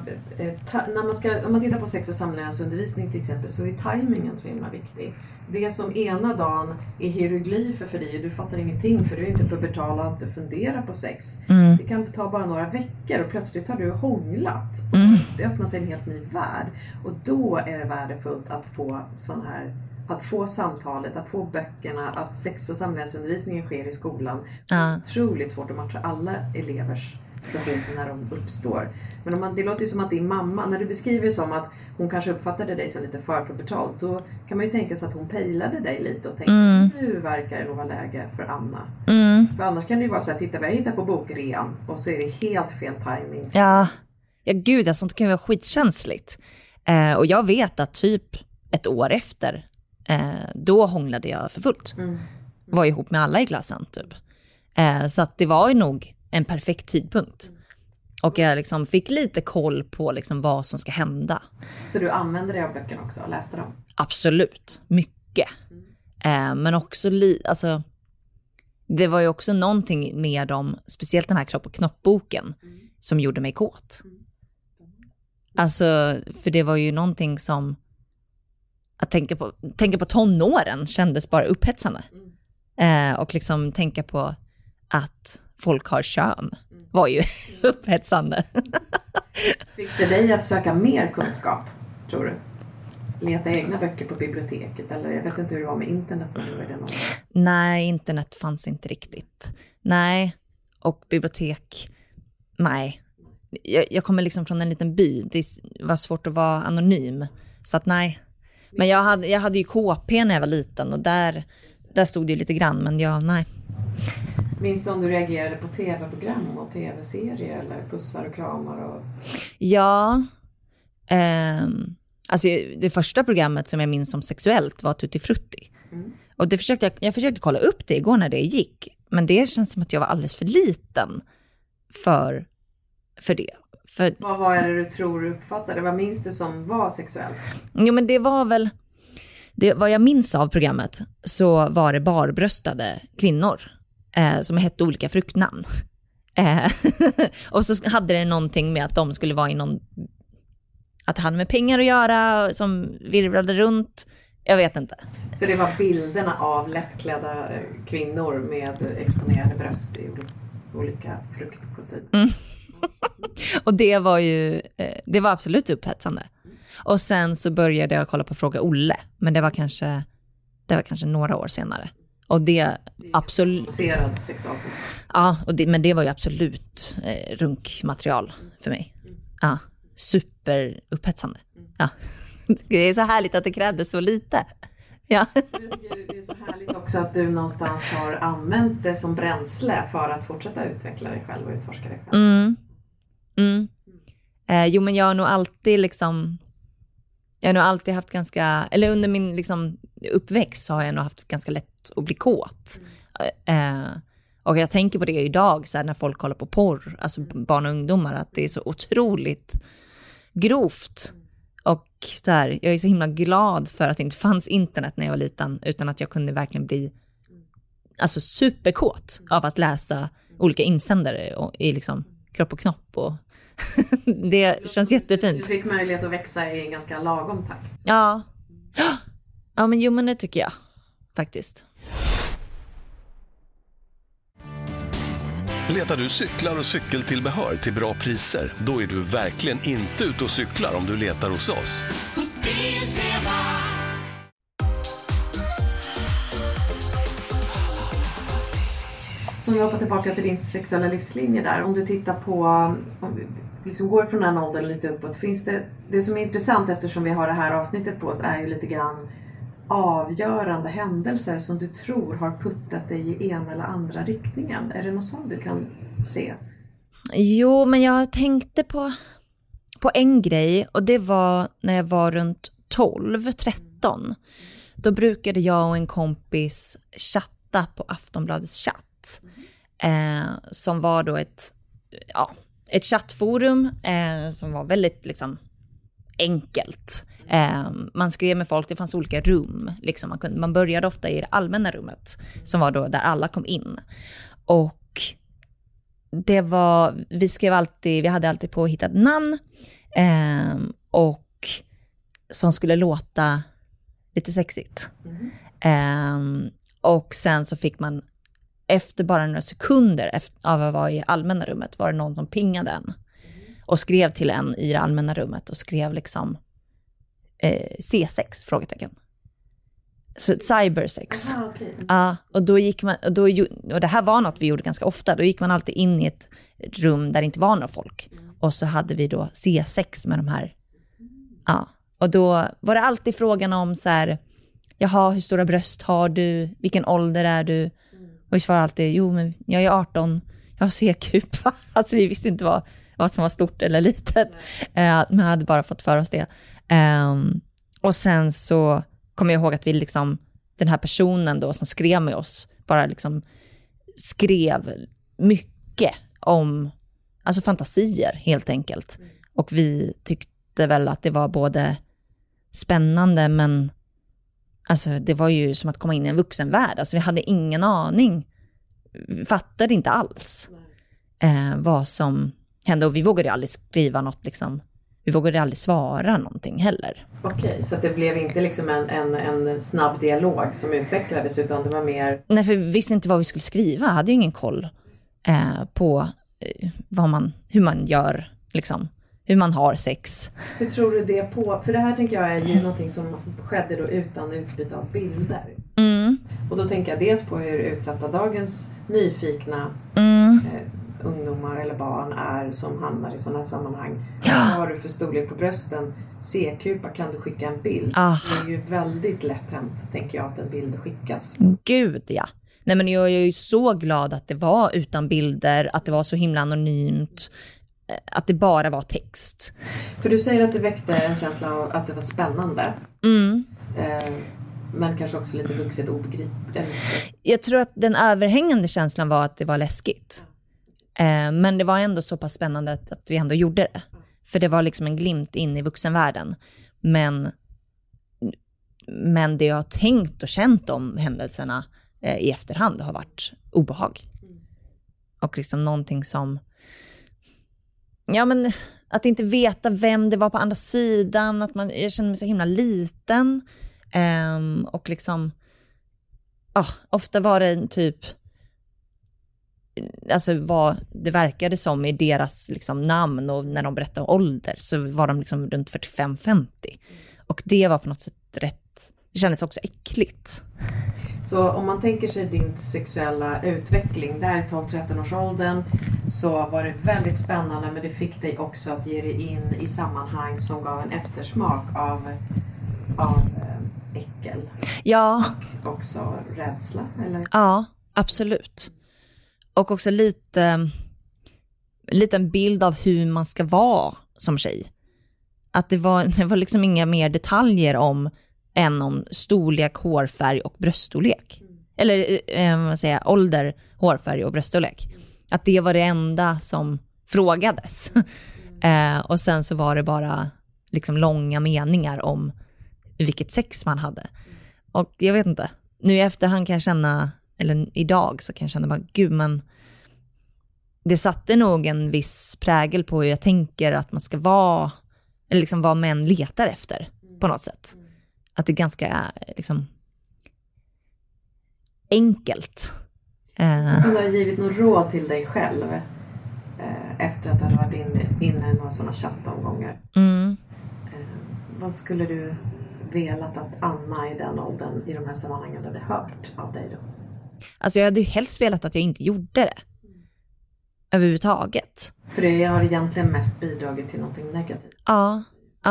S5: om man tittar på sex- och samlevnadsundervisning till exempel, så är tajmingen så himla viktig. Det som ena dagen är hieroglyfer för dig och du fattar ingenting för du är inte pubertal och inte funderar på sex. Det kan ta bara några veckor och plötsligt har du hånglat. Och det öppnar sig en helt ny värld. Och då är det värdefullt att få att få samtalet, att få böckerna, att sex- och samlevnadsundervisningen sker i skolan. Det är otroligt svårt att matcha alla elevers behov när de uppstår. Men det låter ju som att din mamma, när du beskriver som att hon kanske uppfattade dig som lite för pubertalt, då kan man ju tänka sig att hon pejlade dig lite och tänkte, nu verkar det nog vara läge för Anna. För annars kan det ju vara så att titta vad jag hittar på bokrean och så är det helt fel timing.
S4: Ja gud, sånt kan ju vara skitkänsligt. Och jag vet att typ ett år efter då hånglade jag för fullt. Var ihop med alla i klassen typ. Så att det var ju nog en perfekt tidpunkt. Och jag liksom fick lite koll på liksom vad som ska hända.
S5: Så du använde dig av böckerna också och läste dem?
S4: Absolut, mycket. Men också alltså, det var ju också någonting med dem, speciellt den här kropp- och knoppboken, som gjorde mig kåt. Alltså, för det var ju någonting som att tänka på tonåren kändes bara upphetsande. Och liksom tänka på att folk har kön var ju upphetsande.
S5: Fick det dig att söka mer kunskap, tror du? Leta egna böcker på biblioteket? Eller jag vet inte hur det var med internet.
S4: Nej, internet fanns inte riktigt. Nej, och bibliotek, nej. Jag kommer liksom från en liten by. Det var svårt att vara anonym. Så att nej. Men jag hade ju KP när jag var liten och där stod det ju lite grann, men nej.
S5: Minns du om du reagerade på tv-program och tv-serier eller pussar och kramar? Och...
S4: Ja, alltså det första programmet som jag minns som sexuellt var Tutti Frutti. Och jag försökte kolla upp det igår när det gick, men det känns som att jag var alldeles för liten för det.
S5: Vad var det du tror du uppfattade? Vad minns du som var sexuellt?
S4: Jo, men det var väl vad jag minns av programmet så var det barbröstade kvinnor som hette olika fruktnamn. Och så hade det någonting med att de skulle vara i någon, att det hade med pengar att göra som virvlade runt. Jag vet inte.
S5: Så det var bilderna av lättklädda kvinnor med exponerade bröst i olika fruktkostymer.
S4: Och det var absolut upphetsande. Och sen så började jag kolla på Fråga Olle, men det var kanske några år senare. Och det absolut
S5: avancerad sexualkunskap.
S4: Ja, men det var ju absolut runkmaterial för mig. Ja, super upphetsande. Ja. Det är så härligt att det krävdes så lite. Ja.
S5: Jag tycker det är så härligt också att du någonstans har använt det som bränsle för att fortsätta utveckla dig själv och utforska dig själv.
S4: Jo, men jag har nog alltid haft ganska, eller under min liksom uppväxt så har jag nog haft ganska lätt att bli kåt. Och jag tänker på det idag så här, när folk kollar på porr, alltså barn och ungdomar, att det är så otroligt grovt. Och så här, jag är så himla glad för att det inte fanns internet när jag var liten, utan att jag kunde verkligen bli alltså superkåt av att läsa olika insändare i liksom kropp och knopp, och det känns jättefint.
S5: Du fick möjlighet att växa i en ganska lagom takt.
S4: Ja, men det tycker jag faktiskt.
S6: Letar du cyklar och cykeltillbehör till bra priser? Då är du verkligen inte ute och cyklar om du letar hos oss.
S5: Så om vi hoppar tillbaka till din sexuella livslinje där. Om du tittar på, om vi liksom går från den åldern lite uppåt. Finns det som är intressant eftersom vi har det här avsnittet på oss är ju lite grann avgörande händelser som du tror har puttat dig i en eller andra riktningen. Är det något sånt du kan se?
S4: Jo, men jag tänkte på en grej, och det var när jag var runt 12-13. Då brukade jag och en kompis chatta på Aftonbladets chatt. Som var då ett chattforum som var väldigt liksom enkelt. Man skrev med folk, det fanns olika rum liksom. Man började ofta i det allmänna rummet som var då där alla kom in, och det var, vi hade alltid på hittat namn och som skulle låta lite sexigt. Och sen så fick man efter bara några sekunder av att vara i allmänna rummet var det någon som pingade en och skrev till en i det allmänna rummet och skrev liksom C6 frågetecken. Så cybersex.
S5: Okay.
S4: Ja, och då gick man och det här var något vi gjorde ganska ofta. Då gick man alltid in i ett rum där det inte var några folk. Och så hade vi då C6 med de här. Ja, och då var det alltid frågan om så här, jaha, hur stora bröst har du? Vilken ålder är du? Och vi svarade alltid, jo men jag är 18, jag har C-kupa. Alltså vi visste inte vad som var stort eller litet. Men hade bara fått för oss det. Och sen så kommer jag ihåg att vi liksom, den här personen då som skrev med oss bara liksom skrev mycket om alltså fantasier helt enkelt. Och vi tyckte väl att det var både spännande, men alltså det var ju som att komma in i en vuxenvärld. Alltså vi hade ingen aning, fattade inte alls vad som hände, och vi vågade aldrig skriva något liksom. Vi vågade aldrig svara någonting heller.
S5: Okej, så att det blev inte liksom en snabb dialog som utvecklades, utan det var mer...
S4: Nej, för vi visste inte vad vi skulle skriva. Jag hade ju ingen koll på hur man gör, liksom, hur man har sex.
S5: Hur tror du det på? För det här tänker jag är ju någonting som skedde då utan utbyte av bilder. Och då tänker jag dels på hur utsatta dagens nyfikna ungdomar eller barn är som hamnar i sådana här sammanhang. Vad har du för storlek på brösten? C-kupa, kan du skicka en bild? Det är ju väldigt lätt hänt, tänker jag, att en bild skickas.
S4: Gud, ja. Nej, men jag är ju så glad att det var utan bilder, att det var så himla anonymt, att det bara var text.
S5: För du säger att det väckte en känsla av att det var spännande. Men kanske också lite vuxet obegripligt.
S4: Jag tror att den överhängande känslan var att det var läskigt. Men det var ändå så pass spännande att vi ändå gjorde det. För det var liksom en glimt in i vuxenvärlden. Men Men det jag har tänkt och känt om händelserna i efterhand har varit obehag. Och liksom någonting som... Ja, men att inte veta vem det var på andra sidan. Att jag känner mig så himla liten. Och liksom... ofta var det en typ... Alltså vad det verkade som i deras liksom namn och när de berättade ålder så var de liksom runt 45-50. Och det var på något sätt rätt... Det kändes också äckligt.
S5: Så om man tänker sig din sexuella utveckling där i 12-13-årsåldern så var det väldigt spännande, men det fick dig också att ge dig in i sammanhang som gav en eftersmak av äckel.
S4: Ja.
S5: Och också rädsla, eller?
S4: Ja, absolut. Och också lite en bild av hur man ska vara som tjej. Att det var liksom inga mer detaljer än om storlek, hårfärg och bröststorlek. Eller vad säger jag, ålder, hårfärg och bröststorlek. Att det var det enda som frågades. Och sen så var det bara liksom långa meningar om vilket sex man hade. Och jag vet inte. Nu i efterhand kan jag känna, eller idag så kan jag känna bara, gud, men det satte nog en viss prägel på hur jag tänker att man ska vara, eller liksom vad män letar efter på något sätt. Att det är ganska liksom enkelt.
S5: Du har givit något råd till dig själv efter att du hade varit inne i några sådana chattomgångar. Vad skulle du velat att Anna i den åldern i de här sammanhangen hade hört av dig då?
S4: Alltså jag hade ju helst velat att jag inte gjorde det. Överhuvudtaget.
S5: För det har egentligen mest bidragit till någonting negativt.
S4: Ja.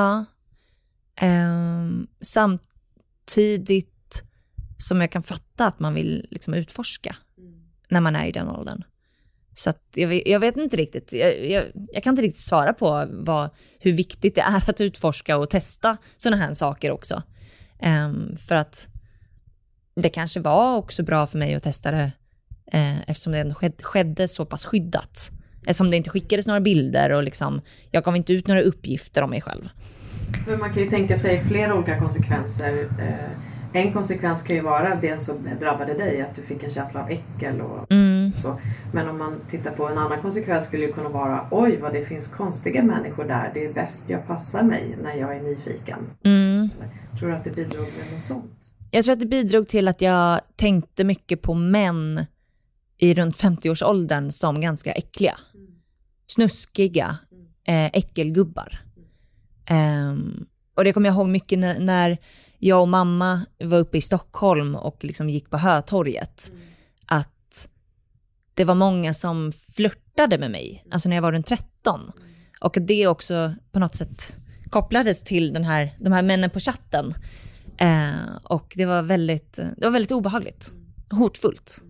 S4: Samtidigt som jag kan fatta att man vill liksom utforska när man är i den åldern. Så att jag vet inte riktigt. Jag kan inte riktigt svara på hur viktigt det är att utforska och testa sådana här saker också. För att det kanske var också bra för mig att testa det eftersom det ändå skedde så pass skyddat. Eftersom det inte skickades några bilder och liksom, jag gav inte ut några uppgifter om mig själv.
S5: Men man kan ju tänka sig flera olika konsekvenser. En konsekvens kan ju vara det som drabbade dig, att du fick en känsla av äckel och så. Men om man tittar på en annan konsekvens skulle ju kunna vara, oj vad det finns konstiga människor där. Det är bäst jag passar mig när jag är nyfiken. Tror du att det bidrog med något sånt?
S4: Jag tror att det bidrog till att jag tänkte mycket på män i runt 50-årsåldern som ganska äckliga. Snuskiga, äckelgubbar. Och det kommer jag ihåg mycket när jag och mamma var uppe i Stockholm och liksom gick på Hötorget. Att det var många som flörtade med mig. Alltså när jag var runt 13. Och det också på något sätt kopplades till de här männen på chatten. Och det var väldigt obehagligt. Hotfullt.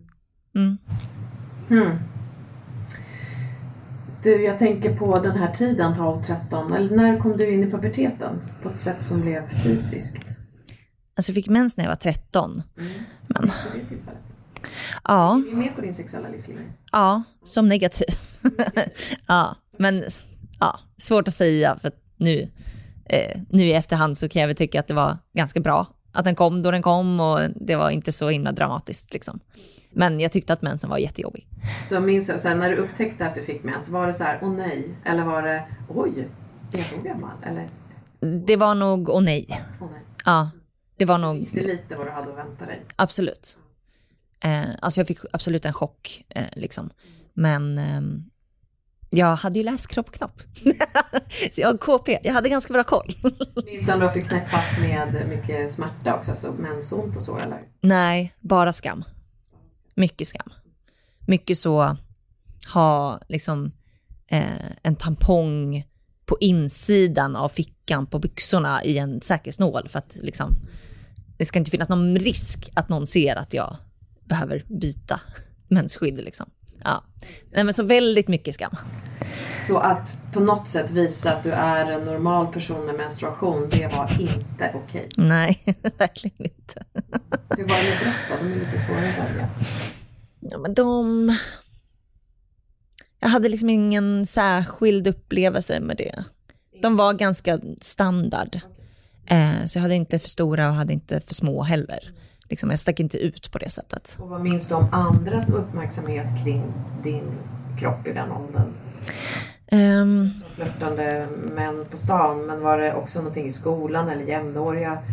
S5: Du, jag tänker på den här tiden, 12-13. Eller när kom du in i puberteten? På ett sätt som blev fysiskt.
S4: Alltså jag fick mens när jag var 13. Men...
S5: Ja. Är du med på din sexuella livslinje?
S4: Ja, som negativ. Ja, men svårt att säga för att nu i efterhand så kan jag väl tycka att det var ganska bra att den kom då den kom och det var inte så himla dramatiskt liksom. Men jag tyckte att mensen var jättejobbig.
S5: Så minns jag, så här, när du upptäckte att du fick mens, var det så här, åh nej? Eller var det, oj, det är så gammal? Eller?
S4: Det var nog, åh nej. Ja, det var nog...
S5: Visste lite vad du hade att vänta dig?
S4: Absolut. Alltså jag fick absolut en chock liksom. Men jag hade ju läst kropp och knopp. Så jag har KP, jag hade ganska bra koll.
S5: Minns du om du fick knäppat med mycket smärta också, alltså mensont och så eller?
S4: Nej, bara skam. Mycket skam. Mycket så ha liksom en tampong på insidan av fickan på byxorna i en säkerhetsnål för att liksom det ska inte finnas någon risk att någon ser att jag behöver byta mensskydd liksom. Ja. Nej, men så väldigt mycket skam.
S5: Så att på något sätt visa att du är en normal person med menstruation, det var inte okej.
S4: Nej, verkligen inte.
S5: Hur var det med bröst då? De är lite svårare att välja.
S4: Ja, men jag hade liksom ingen särskild upplevelse med det. De var ganska standard. Så jag hade inte för stora och hade inte för små heller. Liksom, jag stack inte ut på det sättet.
S5: Och vad minns du om andras uppmärksamhet kring din kropp i den åldern? Flörtande män på stan, men var det också någonting i skolan eller jämnåriga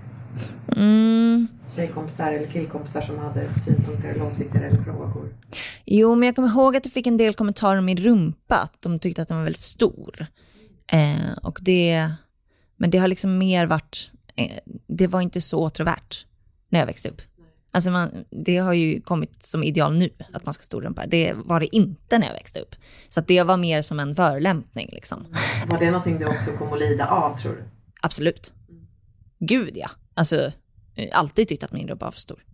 S5: tjejkompisar eller killkompisar som hade synpunkter eller åsikter eller frågor?
S4: Jo, men jag kommer ihåg att jag fick en del kommentarer om min rumpa, att de tyckte att den var väldigt stor. Men det har liksom mer varit, det var inte så åtråvärt när jag växte upp. Alltså det har ju kommit som ideal nu att man ska ha stor rumpa. Det var det inte när jag växte upp. Så att det var mer som en förolämpning liksom.
S5: Var det någonting du också kom att lida av, tror du?
S4: Absolut. Gud ja. Alltså alltid tyckt att min rumpa var för stor.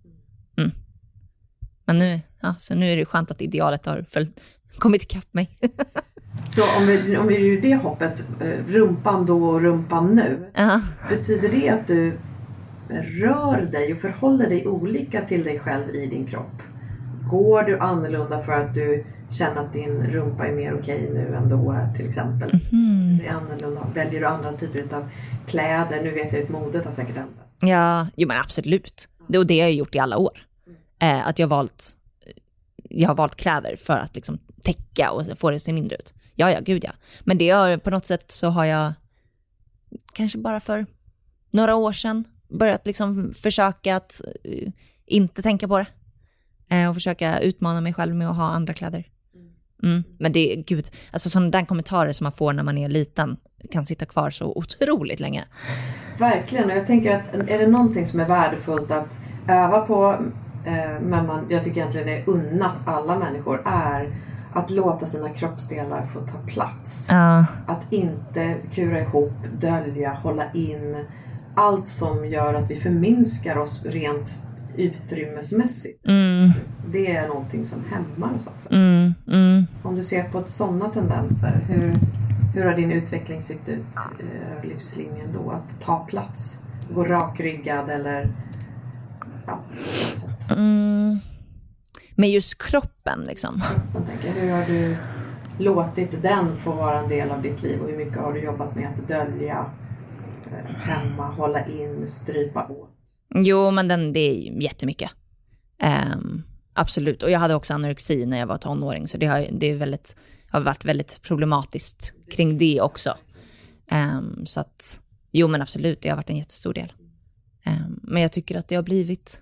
S4: Men nu är det skönt att idealet har kommit ikapp mig.
S5: Så om vi gör det hoppet, rumpan då och rumpan nu, betyder det att du rör dig och förhåller dig olika till dig själv i din kropp? Går du annorlunda för att du känner att din rumpa är mer okej nu än då, till exempel? Det är annorlunda. Väljer du andra typer av kläder? Nu vet jag att modet har säkert ändrats.
S4: Ja, jo men absolut. Det har jag gjort i alla år. Att jag har valt kläder för att liksom täcka och få det att se mindre ut. Ja, gud ja. Men det har på något sätt så har jag kanske bara för några år sedan börjat liksom försöka att inte tänka på det. Och försöka utmana mig själv med att ha andra kläder. Men det är, gud, alltså sådana där kommentarer som man får när man är liten kan sitta kvar så otroligt länge.
S5: Verkligen, och jag tänker att är det någonting som är värdefullt att öva på, men jag tycker egentligen är unnat alla människor, är att låta sina kroppsdelar få ta plats. Att inte kura ihop, dölja, hålla in allt som gör att vi förminskar oss rent utrymmesmässigt. Det är någonting som hämmar oss också. Om du ser på sådana tendenser, hur har din utveckling sett ut, livslinjen då? Att ta plats, gå rakryggad eller
S4: med just kroppen liksom.
S5: Hur har du låtit den få vara en del av ditt liv och hur mycket har du jobbat med att dölja, hämma, hålla in, strypa åt?
S4: Jo, men det är jättemycket. Absolut. Och jag hade också anorexi när jag var tonåring, så det har varit väldigt problematiskt kring det också. Så att, jo men absolut, det har varit en jättestor del. Men jag tycker att det har blivit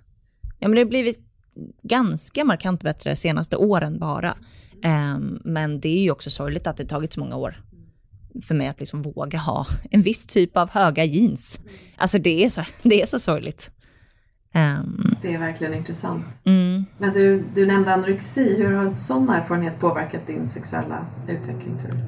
S4: ganska markant bättre de senaste åren bara. Men det är ju också sorgligt att det tagit så många år för mig att liksom våga ha en viss typ av höga jeans. Alltså det är så sorgligt.
S5: Det är verkligen intressant. Men du nämnde anorexi. Hur har en sån erfarenhet påverkat din sexuella utveckling, tror du?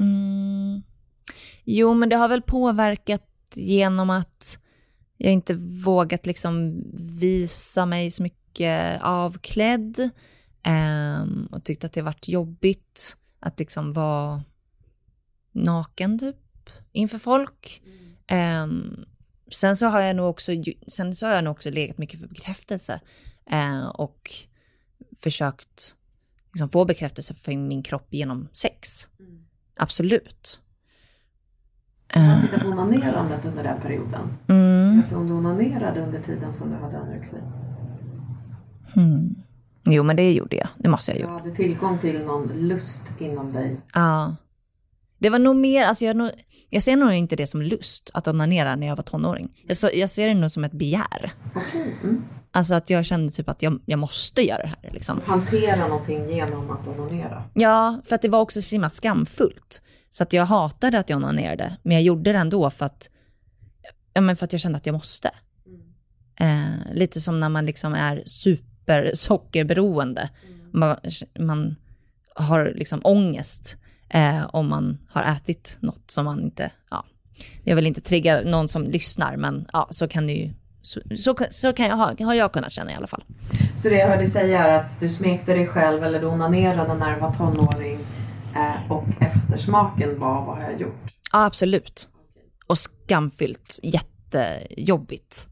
S4: Jo, men det har väl påverkat genom att jag inte vågat liksom visa mig så mycket avklädd. Och tyckte att det varit jobbigt att liksom vara naken typ inför folk. Sen så har jag nog också legat mycket för bekräftelse och försökt liksom få bekräftelse för min kropp genom sex. Absolut.
S5: Jag tittar på onanerandet under den perioden. Vet du om du onanerade under tiden som du hade anorexi?
S4: Jo, men det gjorde jag. Det måste jag göra.
S5: Du hade tillgång till någon lust inom dig.
S4: Ja. Det var nog mer, alltså jag ser nog inte det som lust att onanera när jag var tonåring. Jag ser det nog som ett begär.
S5: Okay.
S4: Alltså att jag kände typ att jag måste göra det här. Liksom.
S5: Hantera någonting genom att onanera.
S4: Ja, för att det var också så himla skamfullt. Så att jag hatade att jag onanerade. Men jag gjorde det ändå för att jag kände att jag måste. Lite som när man liksom är supersockerberoende. Man har liksom ångest. Om man har ätit något som man inte, jag vill inte trigga någon som lyssnar, men så kan det ju, så kan har jag kunnat känna i alla fall.
S5: Så det jag hörde säga är att du smekte dig själv eller du onanerade när du var tonåring och eftersmaken var vad jag gjort?
S4: Ja, absolut. Och skamfyllt, jättejobbigt.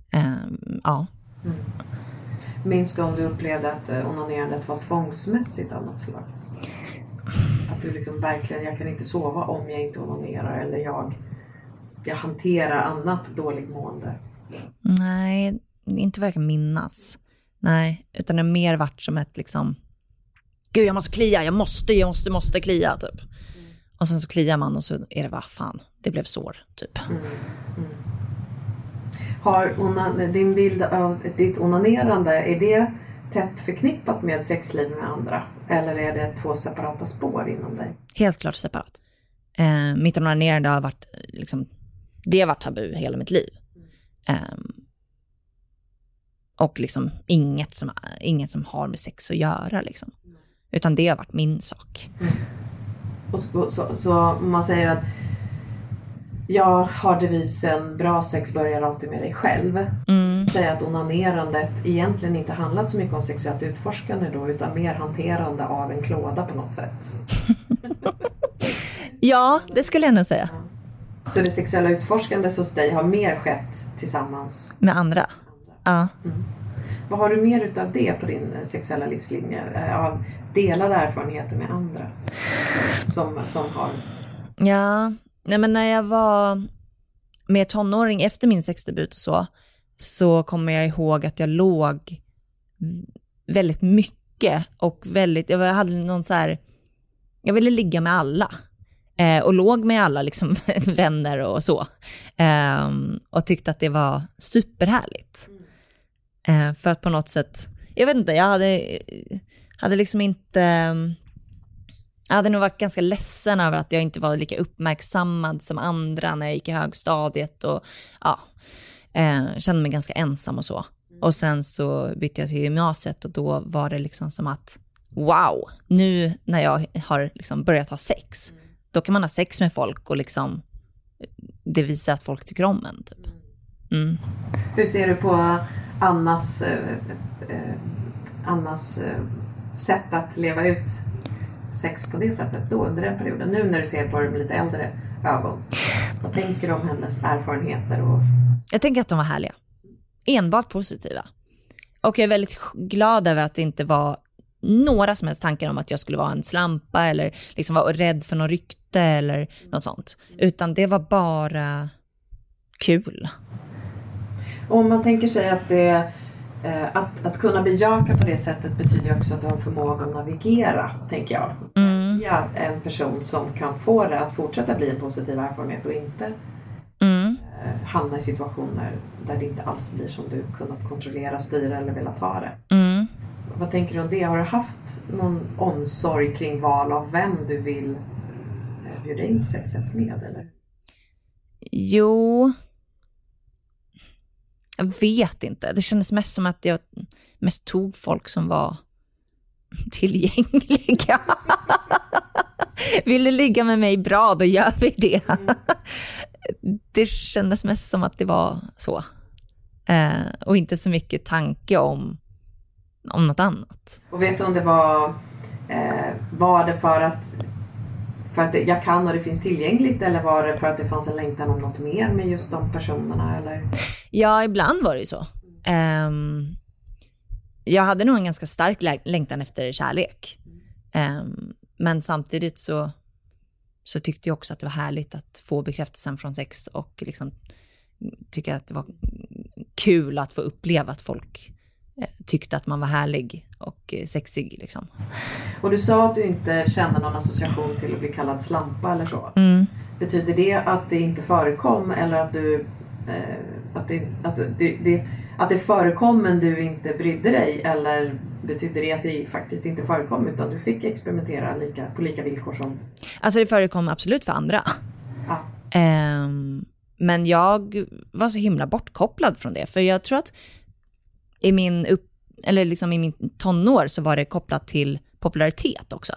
S5: Minns du om du upplevde att onanerandet var tvångsmässigt av något slag? Att du liksom verkligen, jag kan inte sova om jag inte onanerar, eller jag jag hanterar annat dåligt mående?
S4: Nej, inte vad jag kan minnas. Nej, utan det har mer varit som ett liksom, gud jag måste klia, jag måste klia typ. Och sen så kliar man och så är det vad fan, det blev sår typ.
S5: Har din bild av ditt onanerande, är det tätt förknippat med sexliv med andra? Eller är det 2 separata spår inom dig?
S4: Helt klart separat. Mitt onanerande har varit liksom, det har varit tabu hela mitt liv. Och liksom inget som har med sex att göra liksom. Utan det har varit min sak.
S5: Och så man säger att jag har devisen bra sex börjar alltid med dig själv. Säger att onanerandet egentligen inte handlat så mycket om sexuellt utforskande då, utan mer hanterande av en klåda på något sätt.
S4: Ja, det skulle jag nog säga.
S5: Så det sexuella utforskandet hos dig har mer skett tillsammans
S4: med andra? Ja.
S5: Vad har du mer utav det på din sexuella livslinje? Av delade erfarenheter med andra som har...
S4: Ja, nej men när jag var med tonåring efter min sexdebut och så kommer jag ihåg att jag låg väldigt mycket och jag hade någon så här, jag ville ligga med alla och låg med alla liksom vänner och så och tyckte att det var superhärligt. För att på något sätt, jag vet inte, jag hade liksom inte, jag hade nog varit ganska ledsen över att jag inte var lika uppmärksammad som andra när jag gick i högstadiet och kände mig ganska ensam och så. Och sen så bytte jag till gymnasiet och då var det liksom som att wow, nu när jag har liksom börjat ha sex, då kan man ha sex med folk och liksom det visar att folk tycker om en typ.
S5: Hur ser du på Annas sätt att leva ut sex på det sättet då under den perioden? Nu när du ser på det med lite äldre ögon. Vad tänker du om hennes erfarenheter?
S4: Jag tänker att de var härliga. Enbart positiva. Och jag är väldigt glad över att det inte var några som helst tankar om att jag skulle vara en slampa eller liksom vara rädd för någon rykte eller något sånt. Utan det var bara kul.
S5: Om man tänker sig att det att kunna bejaka på det sättet betyder också att du har förmåga att navigera, tänker jag. Ja, en person som kan få det att fortsätta bli en positiv erfarenhet och inte hamna i situationer där det inte alls blir som du kunnat kontrollera, styra eller velat ha det. Vad tänker du om det? Har du haft någon omsorg kring val av vem du vill bjuda in sexet med, eller?
S4: Jo, jag vet inte. Det kändes mest som att jag mest tog folk som var tillgängliga. Vill du ligga med mig bra, då gör vi det. Det kändes mest som att det var så. Och inte så mycket tanke om något annat. Och
S5: vet du om det var det för att jag kan och det finns tillgängligt, eller var det för att det fanns en längtan om något mer med just de personerna, eller? Ja,
S4: ibland var det ju så. Jag hade nog en ganska stark längtan efter kärlek. Men samtidigt så tyckte jag också att det var härligt att få bekräftelsen från sex och liksom tycker att det var kul att få uppleva att folk tyckte att man var härlig och sexig liksom. Och du sa att du inte kände någon association till att bli kallad slampa eller så. Betyder det att det inte förekom, eller att du att det förekom men du inte brydde dig, eller betyder det att det faktiskt inte förekom utan du fick experimentera på lika villkor som? Alltså det förekom absolut för andra. Men jag var så himla bortkopplad från det, för jag tror att i min tonår så var det kopplat till popularitet också.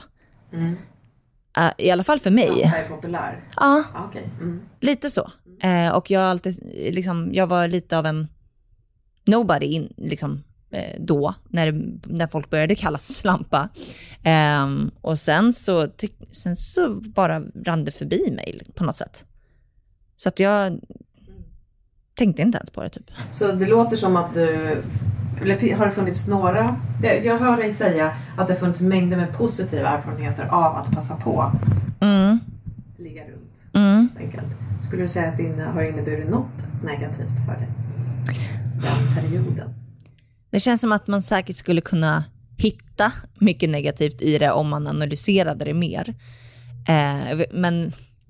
S4: I alla fall för mig. Ja, är populär. Ja, okay. Lite så. Och jag alltid jag var lite av en nobody då när folk började kallas slampa. Och sen så bara rann det förbi mig på något sätt. Så att jag tänkte inte ens på det typ. Så det låter som att har det funnits några, jag hör dig säga att det funnits mängder med positiva erfarenheter av att passa på
S5: ligga runt. Enkelt. Skulle du säga att det har inneburit något negativt för dig? Den perioden.
S4: Det känns som att man säkert skulle kunna hitta mycket negativt i det om man analyserade det mer. Men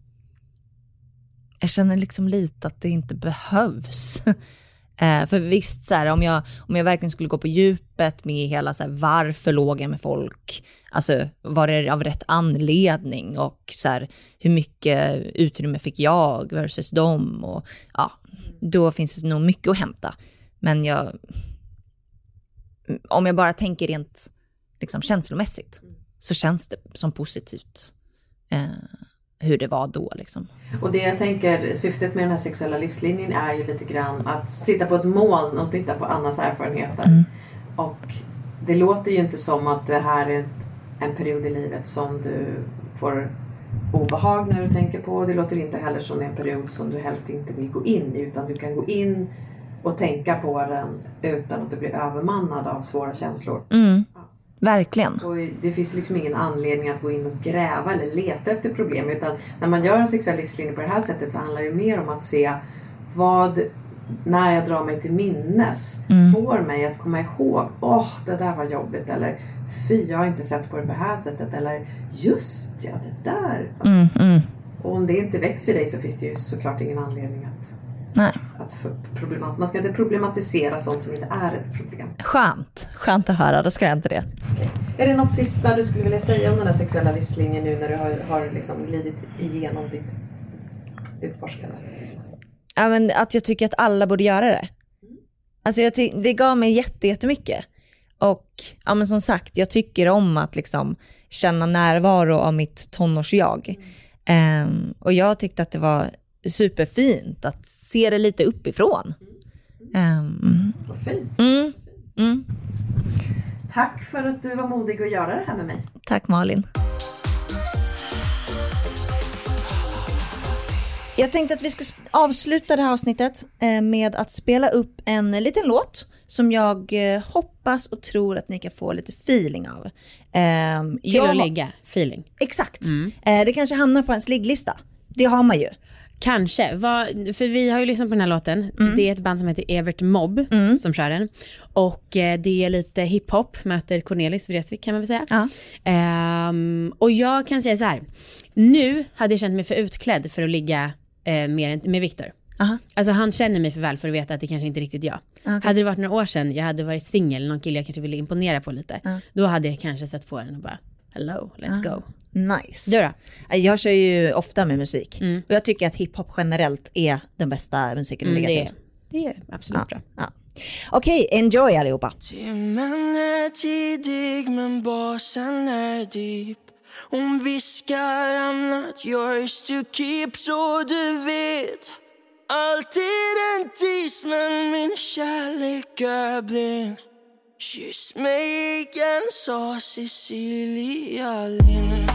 S4: jag känner liksom lite att det inte behövs. För visst, så här, om jag verkligen skulle gå på djupet med hela så här, varför låg jag med folk, alltså var det av rätt anledning och så här, hur mycket utrymme fick jag versus dem, och ja, då finns det nog mycket att hämta. Men om jag bara tänker rent liksom känslomässigt, så känns det som positivt hur det var då liksom.
S5: Och det jag tänker, syftet med den här sexuella livslinjen är ju lite grann att sitta på ett moln och titta på Annas erfarenheter. Och det låter ju inte som att det här är en period i livet som du får obehag när du tänker på. Det låter inte heller som en period som du helst inte vill gå in i, utan du kan gå in och tänka på den utan att du blir övermannad av svåra känslor.
S4: Verkligen.
S5: Och det finns liksom ingen anledning att gå in och gräva eller leta efter problem, utan när man gör en sexuell livslinje på det här sättet så handlar det mer om att se vad, när jag drar mig till minnes, får mig att komma ihåg, det där var jobbigt, eller fy, jag har inte sett på det här sättet, eller just ja, det där. Och om det inte växer dig så finns det ju såklart ingen anledning att man ska inte problematisera sånt som inte är ett problem.
S4: Skönt att höra, då ska jag inte det.
S5: Okay. Är det något sista du skulle vilja säga om den här sexuella livslinjen nu när du har liksom glidit igenom ditt utforskande? Liksom?
S4: Ja, men att jag tycker att alla borde göra det. Alltså det gav mig jättemycket. Och ja, men som sagt, jag tycker om att liksom känna närvaro av mitt tonårsjag. Och jag tyckte att det var superfint att se det lite uppifrån.
S5: Vad fint. Tack för att du var modig att göra det här med mig.
S4: Tack Malin. Jag tänkte att vi ska avsluta det här avsnittet med att spela upp en liten låt som jag hoppas och tror att ni kan få lite feeling av.
S3: Till att lägga feeling.
S4: Exakt. Det kanske hamnar på en ligglista. Det har man ju.
S3: Kanske, för vi har ju lyssnat på den här låten. Det är ett band som heter Evert Mobb som kör den. Och det är lite hiphop, möter Cornelis Vreeswijk kan man väl säga. Och jag kan säga så här. Nu hade jag känt mig för utklädd för att ligga med Victor. Alltså han känner mig för väl för att veta att det kanske inte riktigt jag. Hade det varit några år sedan, jag hade varit singel, någon kille jag kanske ville imponera på lite, då hade jag kanske sett på den och bara hello, let's go.
S4: Nice.
S3: Du då?
S4: Jag kör ju ofta med musik. Och jag tycker att hiphop generellt är den bästa musiken att ligga till.
S3: Det är absolut bra.
S4: Okej, enjoy allihopa.
S7: Timmen är tidig men basen är deep. Hon viskar I'm not yours to keep, så du vet. Alltid en tis men min kärlek är blind. Kyss mig igen, sa Cecilia Lind.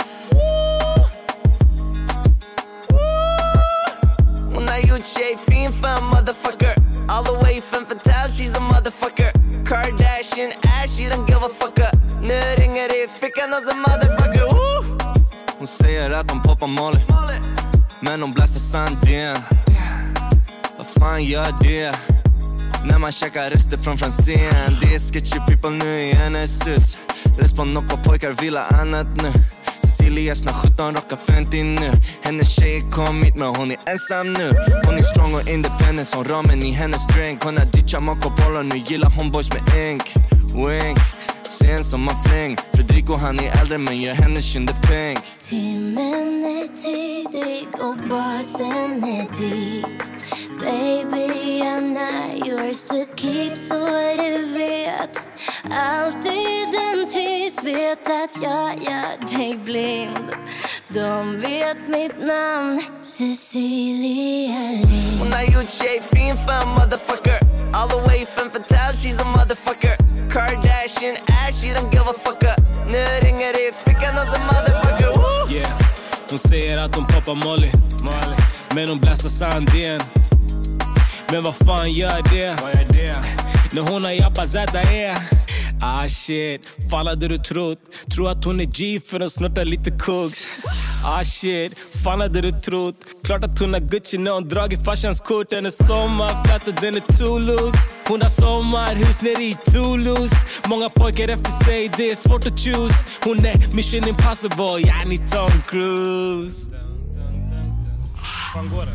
S7: Hon har gjort sig fin för en motherfucker. All the way from Fatal, she's a motherfucker. Kardashian ass, she don't give a fuck up. Nu ringer det i fickan hos en motherfucker. Hon säger att hon poppar Molly, men hon blastar sanden. Vad fan gör det? När man käkar rester från Franzén. Det är sketchy people nu i hennes hus. Respon och pojkar vill ha annat nu. Cecilia snart 17, rockar 50 nu. Hennes tjej kom hit men hon är ensam nu. Hon är strong och independent som ramen i hennes drink. Hon har ditchat Marco Polo, nu gillar hon boys med ink. Wink, sen som man fläng. Fredrico han är äldre men gör hennes kinder pink.
S8: Timmen är tidig och basen är deep. Baby, I'm not yours to keep, så du vet. Alltid en tis vet att jag gör dig blind. De vet mitt namn, Cecilia Lind.
S7: Hon har gjort sig fin för en motherfucker. All the way from Fatal, she's a motherfucker. Kardashian ass, she don't give a fuck up. Nu ringer det i fickan hos en motherfucker.
S9: Yeah, hon säger att hon poppar Molly, men hon blastar sanden. Men vad fan gör det? När hon har jappat Zata är Ah shit, fan hade du trott? Tror att hon är G för att snorta lite koks. Ah shit, fan hade du trott? Klart att hon har Gucci när hon dragit farsans kort. Den är sommarplatta, den är Toulouse. Hon har sommarhus nere i Toulouse. Många pojkar efter sig, det är svårt att choose. Hon är Mission Impossible, jag är Tom Cruise. Fan går det?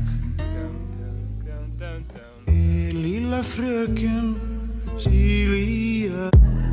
S10: Lilla fröken Silvia.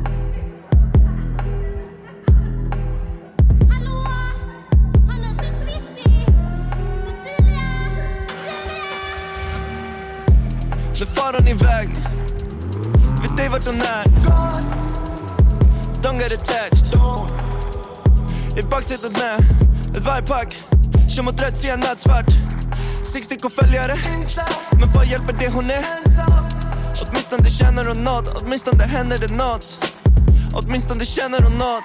S7: Nu far hon iväg. Vet ej vart hon är. Don't get attached. I baksätet med ett vargpack. Kör mot rött, ser nattsvart. 60 följare. Men vad hjälper det hon är? Åtminstone känner hon något. Åtminstone händer det något. Åtminstone känner hon något.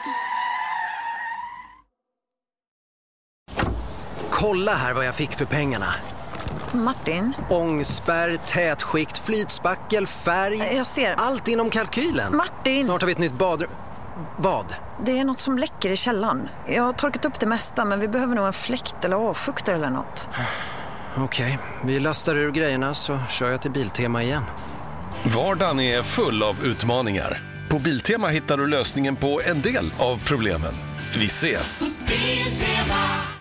S11: Kolla här vad jag fick för pengarna.
S12: Martin?
S11: Ångspärr, tätskikt, flytspackel, färg.
S12: Jag ser.
S11: Allt inom kalkylen.
S12: Martin!
S11: Snart har vi ett nytt badrum. Vad?
S12: Det är något som läcker i källaren. Jag har torkat upp det mesta, men vi behöver nog en fläkt eller avfuktare eller något.
S11: Okej, vi lastar ur grejerna så kör jag till Biltema igen.
S6: Vardagen är full av utmaningar. På Biltema hittar du lösningen på en del av problemen. Vi ses!
S8: Biltema.